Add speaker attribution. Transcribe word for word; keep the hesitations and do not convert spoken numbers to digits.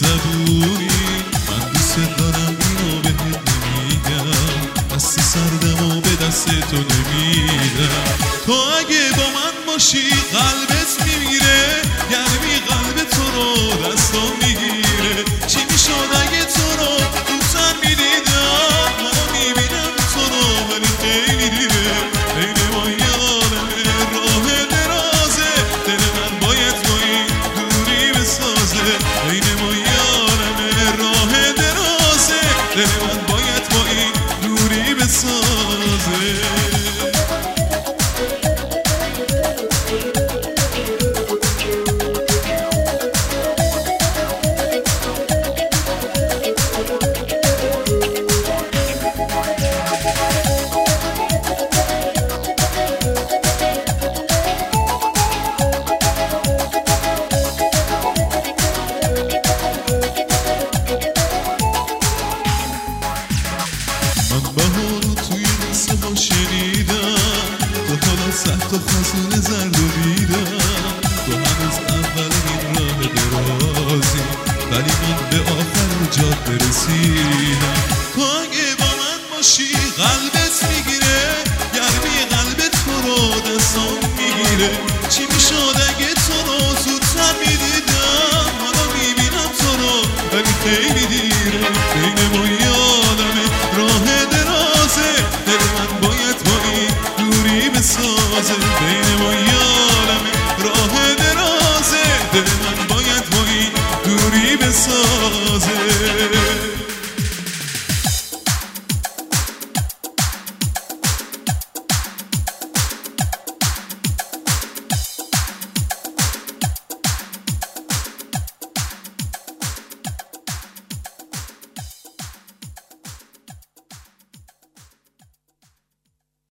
Speaker 1: زبونی من دوست دارم اینو بهت نمیگم دست سردم و به دست تو نمیدم تو اگه با من باشی قلبت میمیره گرمی قلب تو رو دستم میگیره چی میشد اگه تو رو دوستم میدیدم منو میبینم تو رو ولی خیلی دیره بین ما یادمه راه درازه دل من باید با این دوری بسازه بین ما یادمه راه درازه دل من باید با این دوری بسازه صد تا خزانه زرد و دیدم تو هنوز اول این راه درازی ولی من به آخر جاده رسیدم تو اگه با من باشی قلبت میگیره گرمی قلب تو رو دستم میگیره چی میشد اگه تو رو زودتر میدیدم حالا میبینم تو رو ولی خیلی دیره بین ما یادمه راه درازه دل من باید با این دوری بسازه بین ما